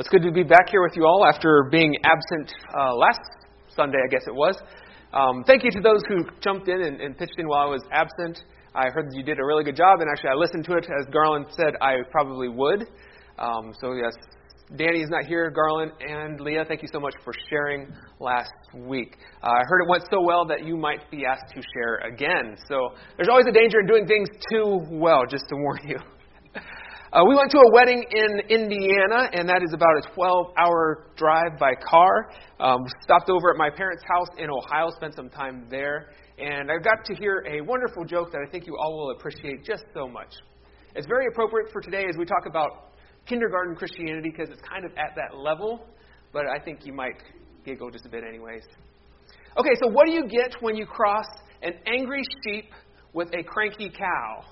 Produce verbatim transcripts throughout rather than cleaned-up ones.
It's good to be back here with you all after being absent uh, last Sunday, I guess it was. Um, thank you to those who jumped in and, and pitched in while I was absent. I heard that you did a really good job, and actually I listened to it. As Garland said, I probably would. Um, so yes, Danny's not here, Garland and Leah, thank you so much for sharing last week. Uh, I heard it went so well that you might be asked to share again. So there's always a danger in doing things too well, just to warn you. Uh, we went to a wedding in Indiana, and that is about a twelve-hour drive by car. Um, stopped over at my parents' house in Ohio, spent some time there, and I got to hear a wonderful joke that I think you all will appreciate just so much. It's very appropriate for today as we talk about kindergarten Christianity, because it's kind of at that level, but I think you might giggle just a bit anyways. Okay, so what do you get when you cross an angry sheep with a cranky cow?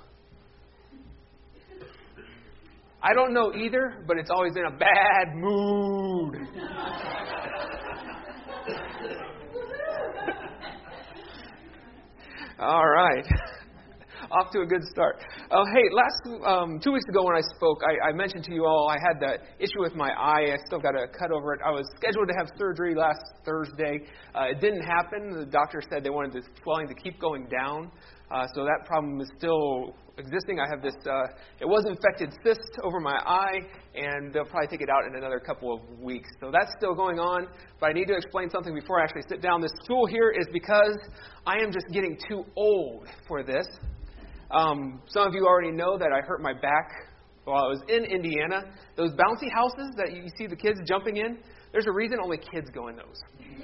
I don't know either, but it's always in a bad mood. All right. Off to a good start. Uh, hey, last um, two weeks ago when I spoke, I, I mentioned to you all I had that issue with my eye. I still got a cut over it. I was scheduled to have surgery last Thursday. Uh, it didn't happen. The doctor said they wanted the swelling to keep going down. Uh, so that problem is still existing. I have this, uh, it was infected cyst over my eye, and they'll probably take it out in another couple of weeks. So that's still going on, but I need to explain something before I actually sit down. This stool here is because I am just getting too old for this. Um, some of you already know that I hurt my back while I was in Indiana. Those bouncy houses that you see the kids jumping in, there's a reason only kids go in those.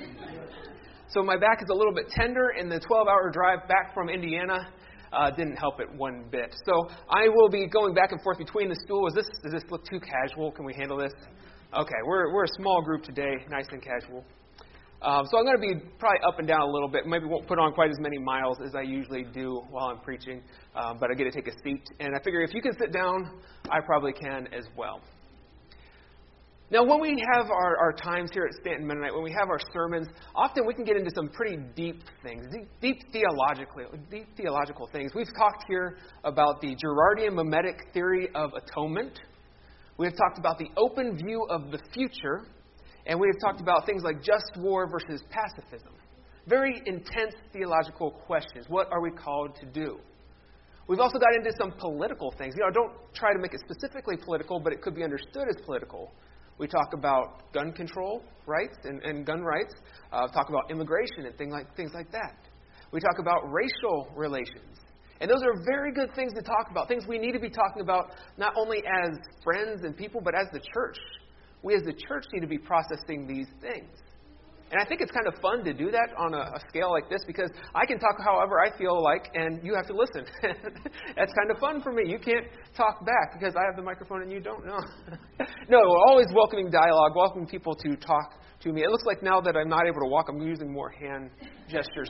So my back is a little bit tender, and the twelve-hour drive back from Indiana uh, didn't help it one bit. So I will be going back and forth between the stool. Is this, does this look too casual? Can we handle this? Okay, we're we're a small group today, nice and casual. Um, so I'm going to be probably up and down a little bit. Maybe won't put on quite as many miles as I usually do while I'm preaching, um, but I get to take a seat. And I figure if you can sit down, I probably can as well. Now, when we have our, our times here at Stanton Mennonite, when we have our sermons, often we can get into some pretty deep things, deep, deep theologically, deep theological things. We've talked here about the Girardian mimetic theory of atonement. We have talked about the open view of the future. And we have talked about things like just war versus pacifism. Very intense theological questions. What are we called to do? We've also got into some political things. You know, don't try to make it specifically political, but it could be understood as political. We talk about gun control rights and, and gun rights. Uh, talk about immigration and things like, things like that. We talk about racial relations. And those are very good things to talk about, things we need to be talking about not only as friends and people, but as the church. We as the church need to be processing these things. And I think it's kind of fun to do that on a, a scale like this, because I can talk however I feel like, and you have to listen. That's kind of fun for me. You can't talk back because I have the microphone and you don't. No, no, always welcoming dialogue, welcoming people to talk to me. It looks like now that I'm not able to walk, I'm using more hand gestures.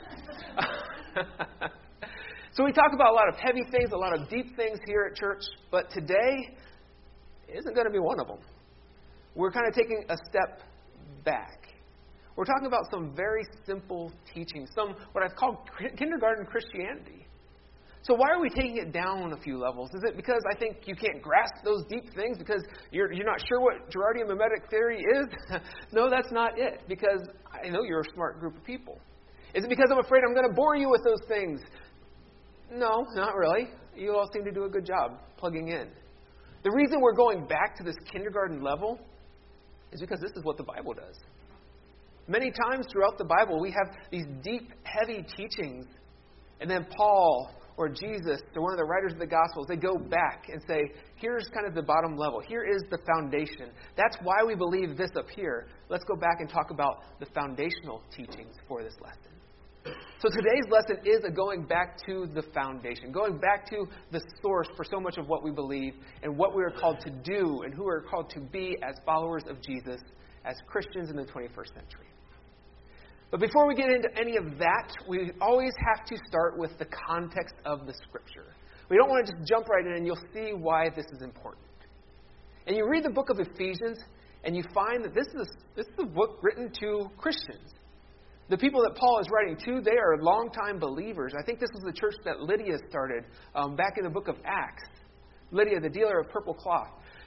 So we talk about a lot of heavy things, a lot of deep things here at church, but today isn't going to be one of them. We're kind of taking a step back. We're talking about some very simple teachings, some what I've called kindergarten Christianity. So why are we taking it down a few levels? Is it because I think you can't grasp those deep things because you're you're not sure what Girardian mimetic theory is? No, that's not it, because I know you're a smart group of people. Is it because I'm afraid I'm going to bore you with those things? No, not really. You all seem to do a good job plugging in. The reason we're going back to this kindergarten level is because this is what the Bible does. Many times throughout the Bible, we have these deep, heavy teachings, and then Paul or Jesus or one of the writers of the Gospels, they go back and say, here's kind of the bottom level. Here is the foundation. That's why we believe this up here. Let's go back and talk about the foundational teachings for this lesson. So today's lesson is a going back to the foundation, going back to the source for so much of what we believe and what we are called to do and who we are called to be as followers of Jesus, as Christians in the twenty-first century. But before we get into any of that, we always have to start with the context of the Scripture. We don't want to just jump right in, and you'll see why this is important. And you read the book of Ephesians, and you find that this is, this is a book written to Christians. The people that Paul is writing to, they are longtime believers. I think this was the church that Lydia started um, back in the book of Acts. Lydia, the dealer of purple cloth.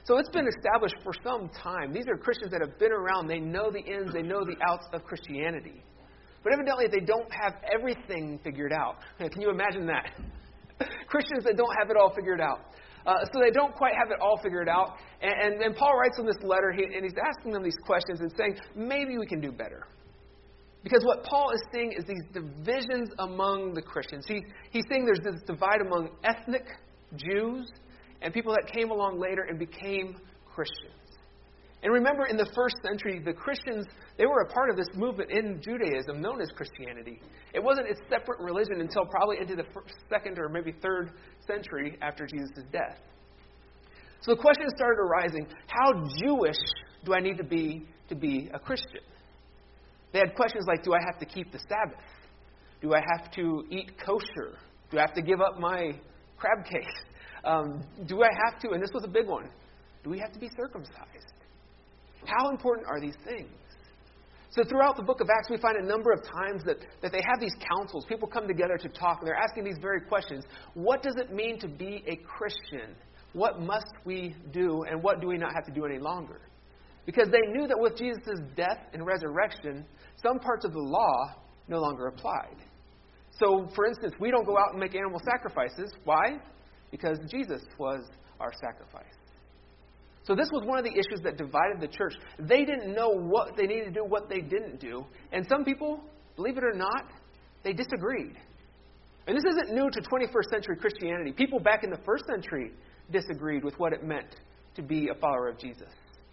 So it's been established for some time. These are Christians that have been around. They know the ins, they know the outs of Christianity. But evidently they don't have everything figured out. Can you imagine that? Christians that don't have it all figured out. Uh, so they don't quite have it all figured out. And, and, and Paul writes in this letter, he, and he's asking them these questions and saying, maybe we can do better. Because what Paul is seeing is these divisions among the Christians. He, he's saying there's this divide among ethnic Jews and people that came along later and became Christians. And remember, in the first century, the Christians, they were a part of this movement in Judaism known as Christianity. It wasn't its separate religion until probably into the first, second or maybe third century after Jesus' death. So the question started arising, how Jewish do I need to be to be a Christian? They had questions like, do I have to keep the Sabbath? Do I have to eat kosher? Do I have to give up my crab cake? Um, do I have to, and this was a big one, do we have to be circumcised? How important are these things? So throughout the book of Acts, we find a number of times that, that they have these councils. People come together to talk, and they're asking these very questions. What does it mean to be a Christian? What must we do, and what do we not have to do any longer? Because they knew that with Jesus' death and resurrection, some parts of the law no longer applied. So, for instance, we don't go out and make animal sacrifices. Why? Because Jesus was our sacrifice. So this was one of the issues that divided the church. They didn't know what they needed to do, what they didn't do. And some people, believe it or not, they disagreed. And this isn't new to twenty-first century Christianity. People back in the first century disagreed with what it meant to be a follower of Jesus.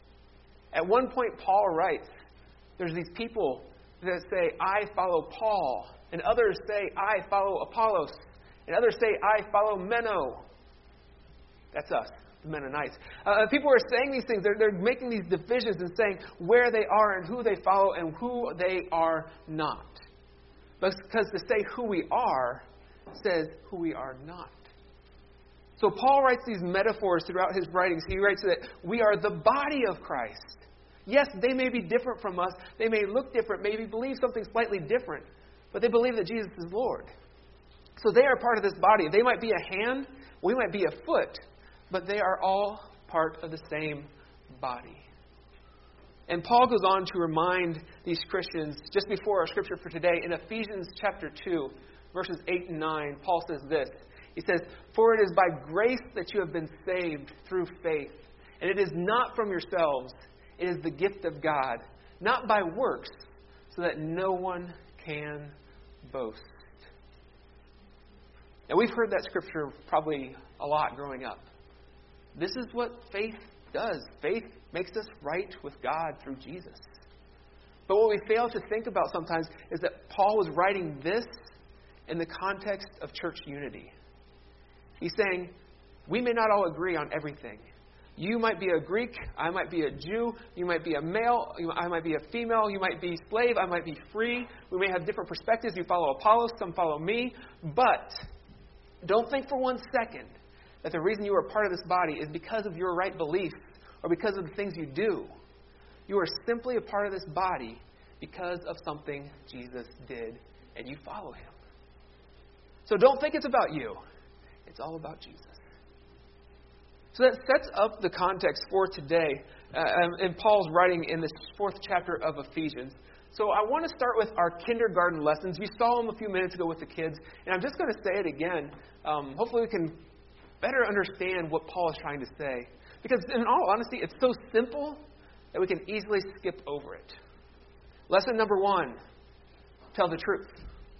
At one point, Paul writes, there's these people that say, I follow Paul. And others say, I follow Apollos. And others say, I follow Meno. That's us. Mennonites. Uh, people are saying these things. They're, they're making these divisions and saying where they are and who they follow and who they are not. Because to say who we are says who we are not. So Paul writes these metaphors throughout his writings. He writes that we are the body of Christ. Yes, they may be different from us. They may look different, maybe believe something slightly different. But they believe that Jesus is Lord. So they are part of this body. They might be a hand. We might be a foot. But they are all part of the same body. And Paul goes on to remind these Christians, just before our scripture for today, in Ephesians chapter two, verses eight and nine, Paul says this. He says, for it is by grace that you have been saved through faith. And it is not from yourselves. It is the gift of God, not by works, so that no one can boast. Now, we've heard that scripture probably a lot growing up. This is what faith does. Faith makes us right with God through Jesus. But what we fail to think about sometimes is that Paul was writing this in the context of church unity. He's saying, we may not all agree on everything. You might be a Greek, I might be a Jew, you might be a male, I might be a female, you might be slave, I might be free. We may have different perspectives. You follow Apollos, some follow me. But don't think for one second that the reason you are part of this body is because of your right beliefs or because of the things you do. You are simply a part of this body because of something Jesus did, and you follow him. So don't think it's about you. It's all about Jesus. So that sets up the context for today uh, in Paul's writing in this fourth chapter of Ephesians. So I want to start with our kindergarten lessons. You saw them a few minutes ago with the kids, and I'm just going to say it again. Um, hopefully we can better understand what Paul is trying to say. Because in all honesty, it's so simple that we can easily skip over it. Lesson number one, tell the truth.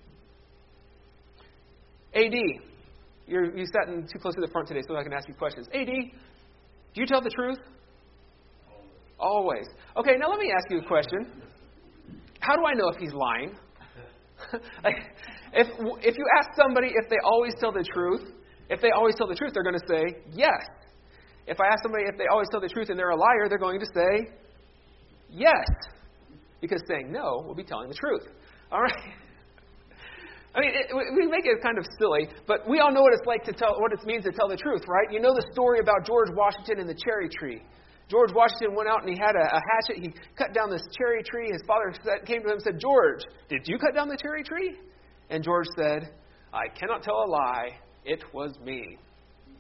A D, you're, you sat in too close to the front today so I can ask you questions. A D, do you tell the truth? Always. Always. Okay, now let me ask you a question. How do I know if he's lying? like, if if you ask somebody if they always tell the truth, if they always tell the truth, they're going to say yes. If I ask somebody if they always tell the truth and they're a liar, they're going to say yes. Because saying no will be telling the truth. All right? I mean, it, we make it kind of silly, but we all know what it's like to tell, what it means to tell the truth, right? You know the story about George Washington and the cherry tree. George Washington went out and he had a, a hatchet. He cut down this cherry tree. His father said, came to him and said, George, did you cut down the cherry tree? And George said, I cannot tell a lie. It was me.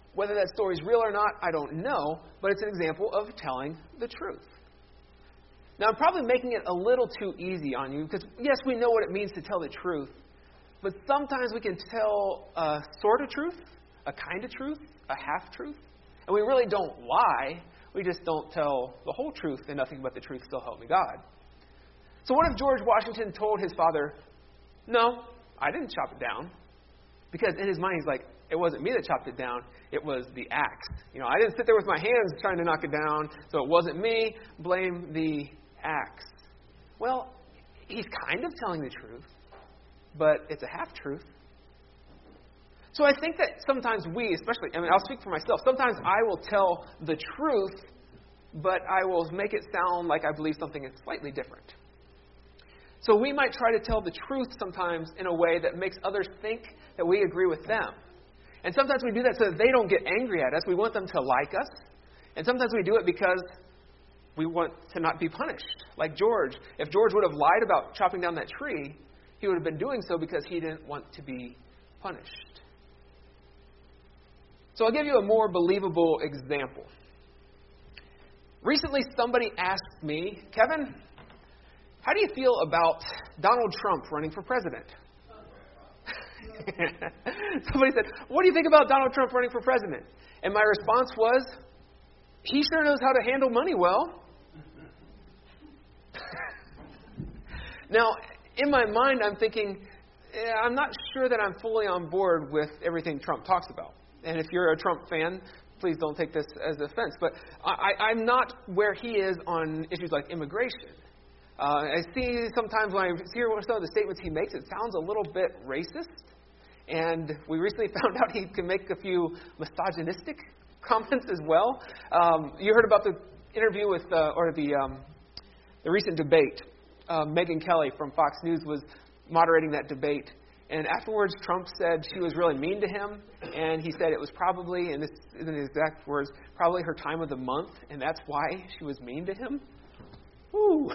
Whether that story is real or not, I don't know, but it's an example of telling the truth. Now, I'm probably making it a little too easy on you because, yes, we know what it means to tell the truth, but sometimes we can tell a sort of truth, a kind of truth, a half-truth, and we really don't lie. We just don't tell the whole truth and nothing but the truth, so help me God. So what if George Washington told his father, no, I didn't chop it down? Because in his mind, he's like, it wasn't me that chopped it down. It was the axe. You know, I didn't sit there with my hands trying to knock it down, so it wasn't me. Blame the axe. Well, he's kind of telling the truth, but it's a half-truth. So I think that sometimes we, especially, I mean, I'll speak for myself. Sometimes I will tell the truth, but I will make it sound like I believe something is slightly different. So we might try to tell the truth sometimes in a way that makes others think that we agree with them. And sometimes we do that so that they don't get angry at us. We want them to like us. And sometimes we do it because we want to not be punished. Like George. If George would have lied about chopping down that tree, he would have been doing so because he didn't want to be punished. So I'll give you a more believable example. Recently, somebody asked me, Kevin, how do you feel about Donald Trump running for president? Somebody said, what do you think about Donald Trump running for president? And my response was, he sure knows how to handle money well. Now, in my mind, I'm thinking, eh, I'm not sure that I'm fully on board with everything Trump talks about. And if you're a Trump fan, please don't take this as offense. But I, I'm not where he is on issues like immigration. Uh, I see sometimes when I hear some of the statements he makes, it sounds a little bit racist. And we recently found out he can make a few misogynistic comments as well. Um, you heard about the interview with, uh, or the um, the recent debate. Uh, Megyn Kelly from Fox News was moderating that debate. And afterwards, Trump said she was really mean to him. And he said it was probably, and this isn't his exact words, probably her time of the month. And that's why she was mean to him. Woo!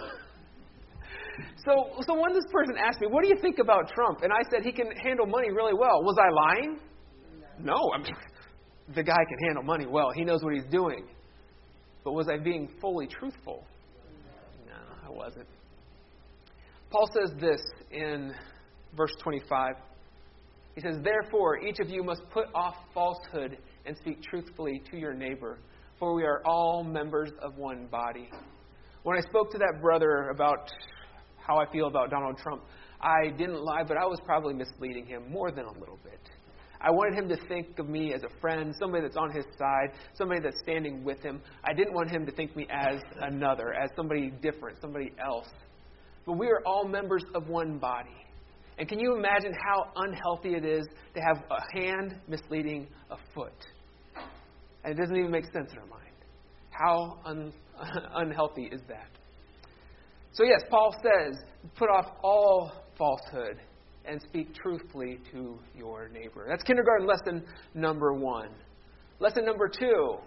So, so when this person asked me, what do you think about Trump? And I said, he can handle money really well. Was I lying? No. I mean, the guy can handle money well. He knows what he's doing. But was I being fully truthful? No, I wasn't. Paul says this in verse twenty-five. He says, therefore, each of you must put off falsehood and speak truthfully to your neighbor, for we are all members of one body. When I spoke to that brother about how I feel about Donald Trump, I didn't lie, but I was probably misleading him more than a little bit. I wanted him to think of me as a friend, somebody that's on his side, somebody that's standing with him. I didn't want him to think me as another, as somebody different, somebody else. But we are all members of one body. And can you imagine how unhealthy it is to have a hand misleading a foot? And it doesn't even make sense in our mind. How un- unhealthy is that? So yes, Paul says, put off all falsehood and speak truthfully to your neighbor. That's kindergarten lesson number one. Lesson number two,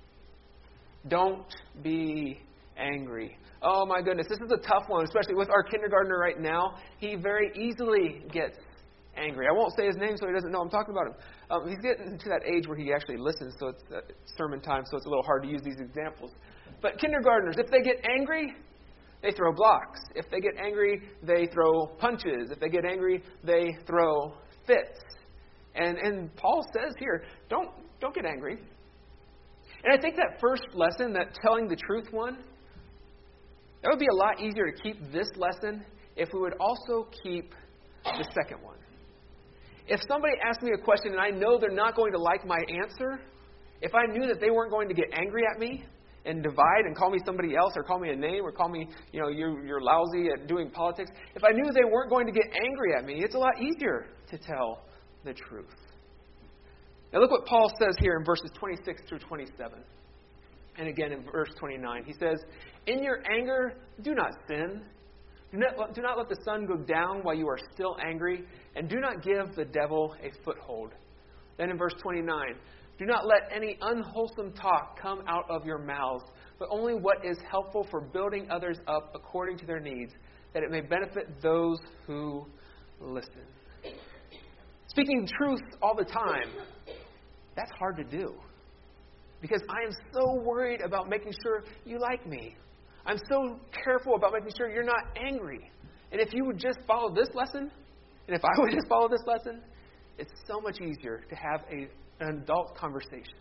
don't be angry. Oh my goodness, this is a tough one, especially with our kindergartner right now. He very easily gets angry. I won't say his name so he doesn't know I'm talking about him. Um, he's getting to that age where he actually listens, so it's uh, sermon time, so it's a little hard to use these examples. But kindergartners, if they get angry, they throw blocks. If they get angry, they throw punches. If they get angry, they throw fits. And and Paul says here, don't don't get angry. And I think that first lesson, that telling the truth one, that would be a lot easier to keep this lesson if we would also keep the second one. If somebody asked me a question and I know they're not going to like my answer, if I knew that they weren't going to get angry at me and divide and call me somebody else or call me a name or call me, you know, you're, you're lousy at doing politics, if I knew they weren't going to get angry at me, it's a lot easier to tell the truth. Now look what Paul says here in verses twenty-six through twenty-seven. And again in verse twenty-nine. He says, in your anger, do not sin. Do not, do not let the sun go down while you are still angry, and do not give the devil a foothold. Then in verse twenty-nine, do not let any unwholesome talk come out of your mouths, but only what is helpful for building others up according to their needs, that it may benefit those who listen. Speaking truth all the time That's hard to do. Because I am so worried about making sure you like me. I'm so careful about making sure you're not angry. And if you would just follow this lesson, and if I would just follow this lesson, it's so much easier to have a, an adult conversation.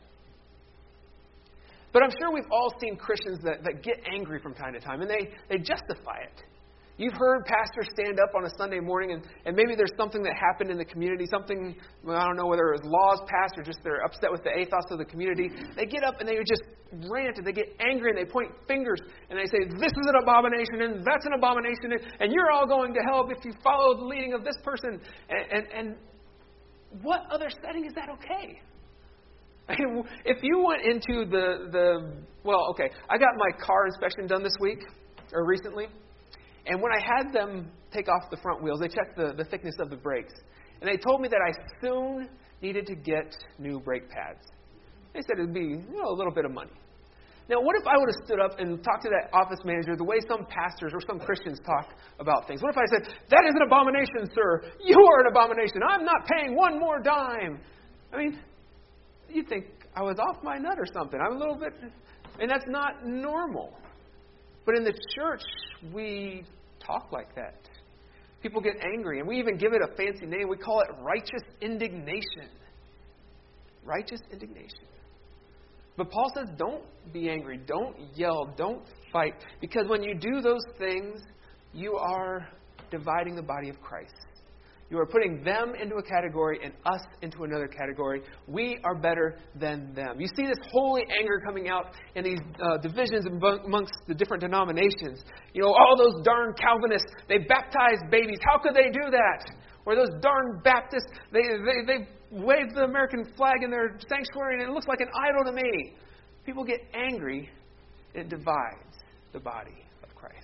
But I'm sure we've all seen Christians that, that get angry from time to time, and they, they justify it. You've heard pastors stand up on a Sunday morning, and, and maybe there's something that happened in the community, something, well, I don't know whether it was laws passed or just they're upset with the ethos of the community. They get up and they just rant, and they get angry, and they point fingers, and they say, this is an abomination, and that's an abomination, and, and you're all going to hell if you follow the leading of this person. And, and, and what other setting is that okay? I mean, if you went into the, the, well, okay, I got my car inspection done this week, or recently. And when I had them take off the front wheels, they checked the, the thickness of the brakes. And they told me that I soon needed to get new brake pads. They said it would be, you know, a little bit of money. Now, what if I would have stood up and talked to that office manager the way some pastors or some Christians talk about things? What if I said, that is an abomination, sir. You are an abomination. I'm not paying one more dime. I mean, you'd think I was off my nut or something. I'm a little bit, and that's not normal. But in the church, we talk like that. People get angry, and we even give it a fancy name. We call it righteous indignation. Righteous indignation. But Paul says, don't be angry. Don't yell. Don't fight. Because when you do those things, you are dividing the body of Christ. You are putting them into a category and us into another category. We are better than them. You see this holy anger coming out in these uh, divisions amongst the different denominations. You know, all those darn Calvinists, they baptize babies. How could they do that? Or those darn Baptists, they, they, they wave the American flag in their sanctuary and it looks like an idol to me. People get angry. It divides the body of Christ.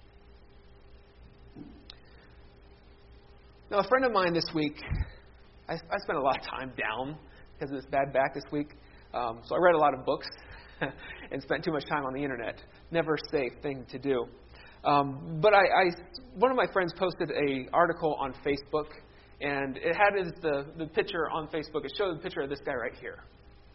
Now, a friend of mine this week, I, I spent a lot of time down because of this bad back this week. Um, so I read a lot of books and spent too much time on the internet. Never a safe thing to do. Um, but I, I, one of my friends posted an article on Facebook, and it had his, the, the picture on Facebook. It showed the picture of this guy right here.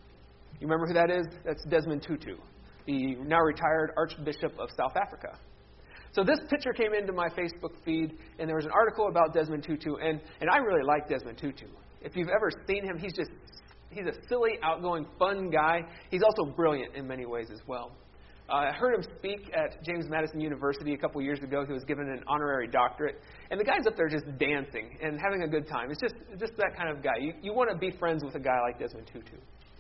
You remember who that is? That's Desmond Tutu, the now retired Archbishop of South Africa. So this picture came into my Facebook feed, and there was an article about Desmond Tutu, and, and I really like Desmond Tutu. If you've ever seen him, he's just, he's a silly, outgoing, fun guy. He's also brilliant in many ways as well. Uh, I heard him speak at James Madison University a couple years ago. He was given an honorary doctorate, and the guy's up there just dancing and having a good time. It's just, just that kind of guy. You, you want to be friends with a guy like Desmond Tutu.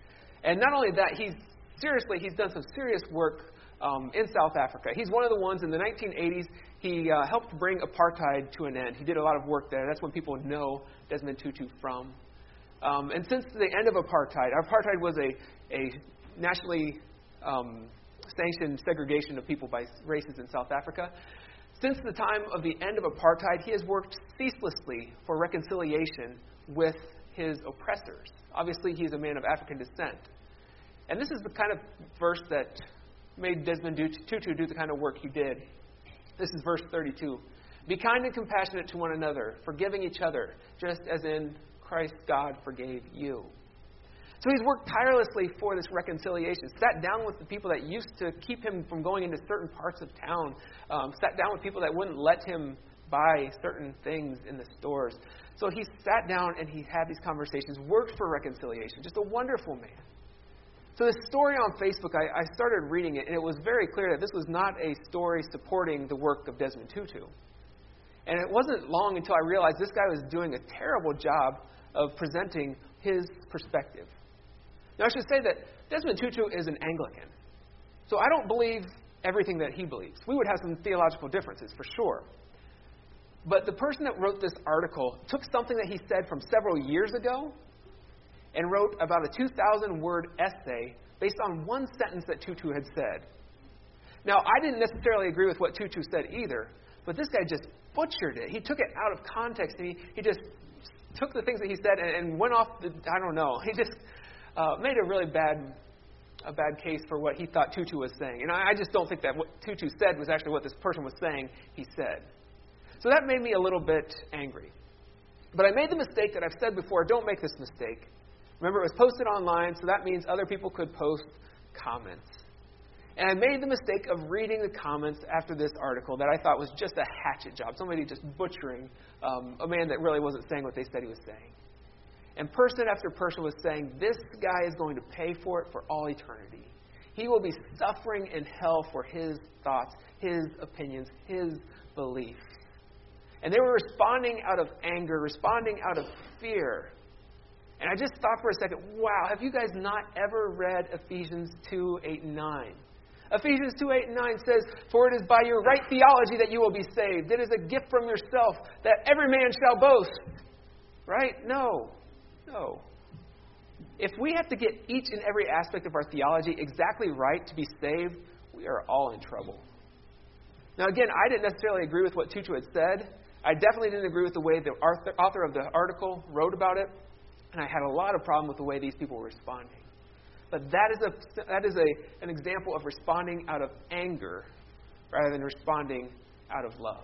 And not only that, he's seriously, he's done some serious work Um, in South Africa. He's one of the ones in the nineteen eighties, he uh, helped bring apartheid to an end. He did a lot of work there. That's when people know Desmond Tutu from. Um, and since the end of apartheid, apartheid was a, a nationally um, sanctioned segregation of people by races in South Africa. Since the time of the end of apartheid, he has worked ceaselessly for reconciliation with his oppressors. Obviously, he's a man of African descent. And this is the kind of verse that made Desmond Tutu do the kind of work he did. This is verse thirty-two. Be kind and compassionate to one another, forgiving each other, just as in Christ God forgave you. So he's worked tirelessly for this reconciliation. Sat down with the people that used to keep him from going into certain parts of town. Um, sat down with people that wouldn't let him buy certain things in the stores. So he sat down and he had these conversations, worked for reconciliation. Just a wonderful man. So this story on Facebook, I, I started reading it, and it was very clear that this was not a story supporting the work of Desmond Tutu. And it wasn't long until I realized this guy was doing a terrible job of presenting his perspective. Now, I should say that Desmond Tutu is an Anglican. So I don't believe everything that he believes. We would have some theological differences, for sure. But the person that wrote this article took something that he said from several years ago and wrote about a two thousand word essay based on one sentence that Tutu had said. Now, I didn't necessarily agree with what Tutu said either, but this guy just butchered it. He took it out of context, and he, he just took the things that he said and, and went off the, I don't know, he just uh, made a really bad a bad case for what he thought Tutu was saying. And I, I just don't think that what Tutu said was actually what this person was saying he said. So that made me a little bit angry. But I made the mistake that I've said before, don't make this mistake. Remember, it was posted online, so that means other people could post comments. And I made the mistake of reading the comments after this article that I thought was just a hatchet job, somebody just butchering um, a man that really wasn't saying what they said he was saying. And person after person was saying, this guy is going to pay for it for all eternity. He will be suffering in hell for his thoughts, his opinions, his beliefs. And they were responding out of anger, responding out of fear. And I just thought for a second, wow, have you guys not ever read Ephesians two, eight, and nine? Ephesians two, eight, and nine says, for it is by your right theology that you will be saved. It is a gift from yourself that every man shall boast. Right? No. No. If we have to get each and every aspect of our theology exactly right to be saved, we are all in trouble. Now, again, I didn't necessarily agree with what Tutu had said. I definitely didn't agree with the way the author of the article wrote about it. And I had a lot of problem with the way these people were responding. But that is a that is a an example of responding out of anger rather than responding out of love.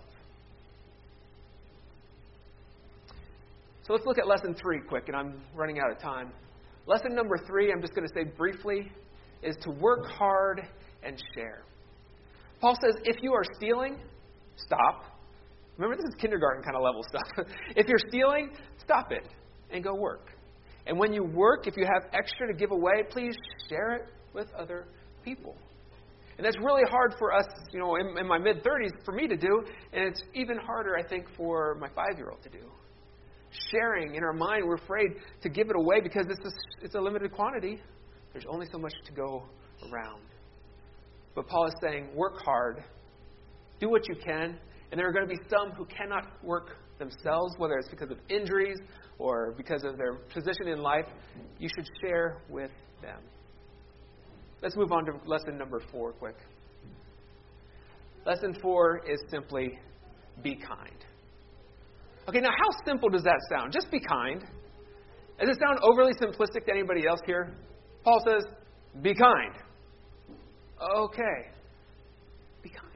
So let's look at lesson three quick, and I'm running out of time. Lesson number three, I'm just going to say briefly, is to work hard and share. Paul says, if you are stealing, stop. Remember, this is kindergarten kind of level stuff. If you're stealing, stop it and go work. And when you work, if you have extra to give away, please share it with other people. And that's really hard for us, you know, in, in my mid-thirties for me to do, and it's even harder, I think, for my five-year-old to do. Sharing in our mind, we're afraid to give it away because it's a, it's a limited quantity. There's only so much to go around. But Paul is saying, work hard, do what you can, and there are going to be some who cannot work themselves, whether it's because of injuries or because of their position in life. You should share with them. Let's move on to lesson number four quick. Lesson four is simply be kind. Okay, now how simple does that sound? Just be kind. Does it sound overly simplistic to anybody else here? Paul says, be kind. Okay. Be kind.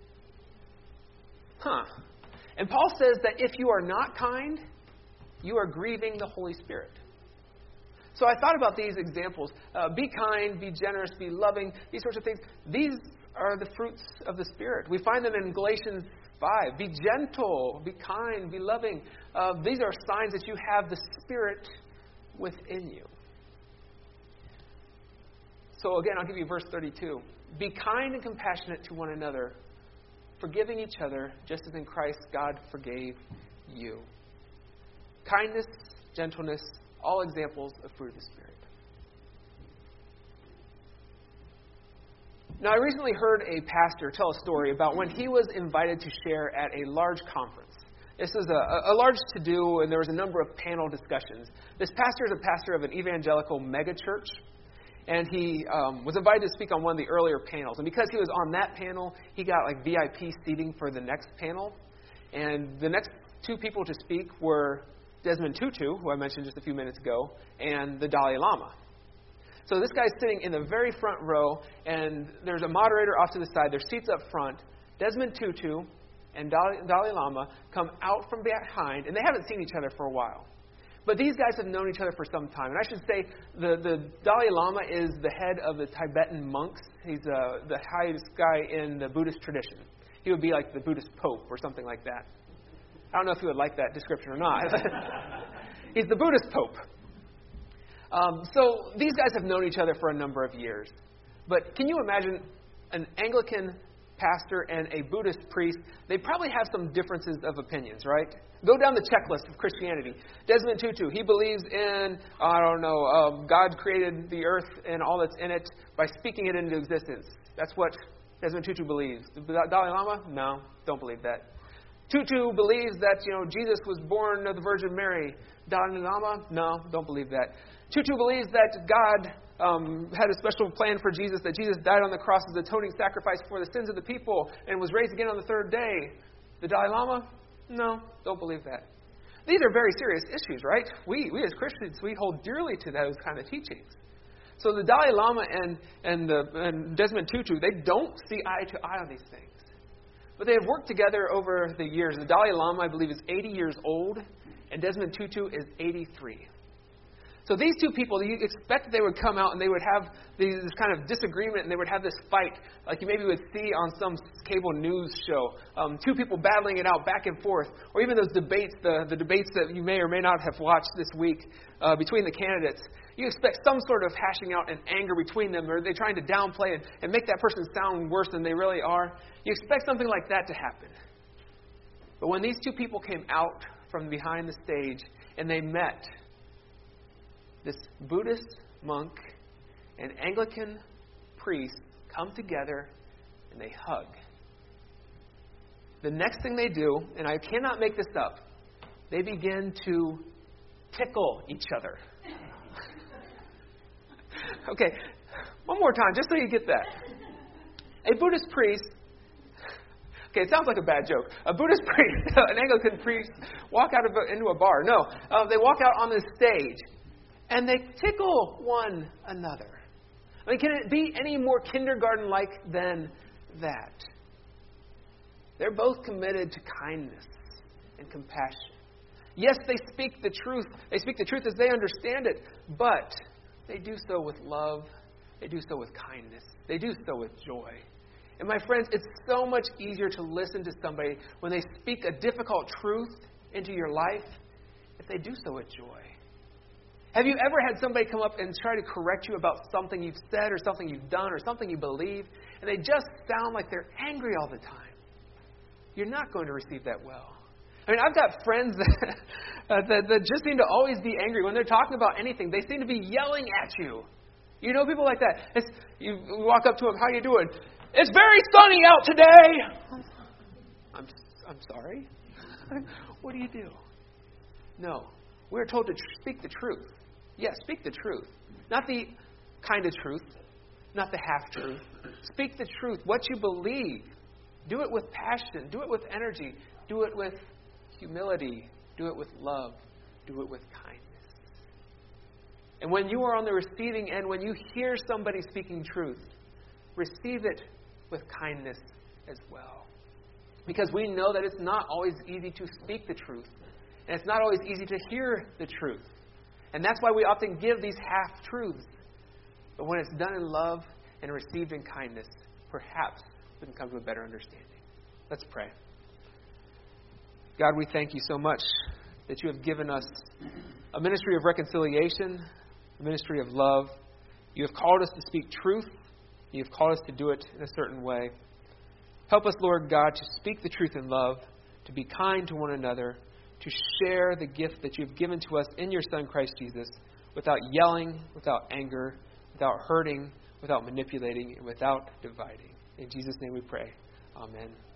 Huh. And Paul says that if you are not kind, you are grieving the Holy Spirit. So I thought about these examples. Uh, be kind, be generous, be loving, these sorts of things. These are the fruits of the Spirit. We find them in Galatians five. Be gentle, be kind, be loving. Uh, these are signs that you have the Spirit within you. So again, I'll give you verse thirty-two. Be kind and compassionate to one another, forgiving each other, just as in Christ God forgave you. Kindness, gentleness, all examples of fruit of the Spirit. Now, I recently heard a pastor tell a story about when he was invited to share at a large conference. This was a, a large to-do, and there was a number of panel discussions. This pastor is a pastor of an evangelical megachurch, and he um, was invited to speak on one of the earlier panels. And because he was on that panel, he got like V I P seating for the next panel. And the next two people to speak were Desmond Tutu, who I mentioned just a few minutes ago, and the Dalai Lama. So this guy's sitting in the very front row, and there's a moderator off to the side. There's seats up front. Desmond Tutu and Dalai, Dalai Lama come out from behind, and they haven't seen each other for a while. But these guys have known each other for some time. And I should say the, the Dalai Lama is the head of the Tibetan monks. He's uh, the highest guy in the Buddhist tradition. He would be like the Buddhist Pope or something like that. I don't know if you would like that description or not. He's the Buddhist Pope. Um, so these guys have known each other for a number of years. But can you imagine an Anglican pastor and a Buddhist priest? They probably have some differences of opinions, right? Go down the checklist of Christianity. Desmond Tutu, he believes in, I don't know, um, God created the earth and all that's in it by speaking it into existence. That's what Desmond Tutu believes. The Dalai Lama? No, don't believe that. Tutu believes that, you know, Jesus was born of the Virgin Mary. Dalai Lama? No, don't believe that. Tutu believes that God um, had a special plan for Jesus, that Jesus died on the cross as an atoning sacrifice for the sins of the people and was raised again on the third day. The Dalai Lama? No, don't believe that. These are very serious issues, right? We, we as Christians, we hold dearly to those kind of teachings. So the Dalai Lama and, and, the, and Desmond Tutu, they don't see eye to eye on these things. But they have worked together over the years. The Dalai Lama, I believe, is eighty years old, and Desmond Tutu is eighty-three. So these two people, you expect that they would come out and they would have these, this kind of disagreement and they would have this fight like you maybe would see on some cable news show. Um, two people battling it out back and forth. Or even those debates, the, the debates that you may or may not have watched this week uh, between the candidates. You expect some sort of hashing out and anger between them, or they're trying to downplay and, and make that person sound worse than they really are. You expect something like that to happen. But when these two people came out from behind the stage and they met, this Buddhist monk and Anglican priest come together and they hug. The next thing they do, and I cannot make this up, they begin to tickle each other. Okay, one more time, just so you get that. A Buddhist priest, okay, it sounds like a bad joke. A Buddhist priest, an Anglican priest, walk out of a, into a bar. No, uh, they walk out on the stage. And they tickle one another. I mean, can it be any more kindergarten-like than that? They're both committed to kindness and compassion. Yes, they speak the truth. They speak the truth as they understand it, but they do so with love. They do so with kindness. They do so with joy. And my friends, it's so much easier to listen to somebody when they speak a difficult truth into your life if they do so with joy. Have you ever had somebody come up and try to correct you about something you've said or something you've done or something you believe, and they just sound like they're angry all the time? You're not going to receive that well. I mean, I've got friends that, uh, that, that just seem to always be angry. When they're talking about anything, they seem to be yelling at you. You know people like that. It's, you walk up to them, how you doing? It's very sunny out today. I'm, I'm sorry? What do you do? No. We're told to tr- speak the truth. Yes, speak the truth. Not the kind of truth. Not the half-truth. Speak the truth. What you believe. Do it with passion. Do it with energy. Do it with humility. Do it with love. Do it with kindness. And when you are on the receiving end, when you hear somebody speaking truth, receive it with kindness as well. Because we know that it's not always easy to speak the truth. And it's not always easy to hear the truth. And that's why we often give these half-truths. But when it's done in love and received in kindness, perhaps we can come to a better understanding. Let's pray. God, we thank you so much that you have given us a ministry of reconciliation, a ministry of love. You have called us to speak truth. You have called us to do it in a certain way. Help us, Lord God, to speak the truth in love, to be kind to one another, to share the gift that you've given to us in your Son, Christ Jesus, without yelling, without anger, without hurting, without manipulating, and without dividing. In Jesus' name we pray. Amen.